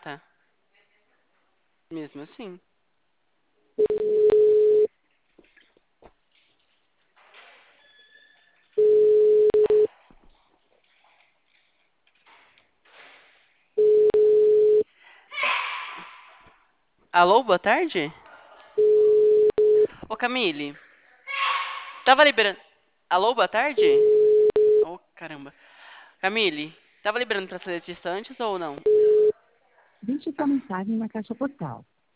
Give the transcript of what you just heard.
tá. Mesmo assim. Alô, boa tarde? Ô, Camille, tava liberando. Alô, boa tarde? Ô, caramba. Camille, tava liberando pra ser antes ou não? Deixe sua Ah, mensagem na caixa postal.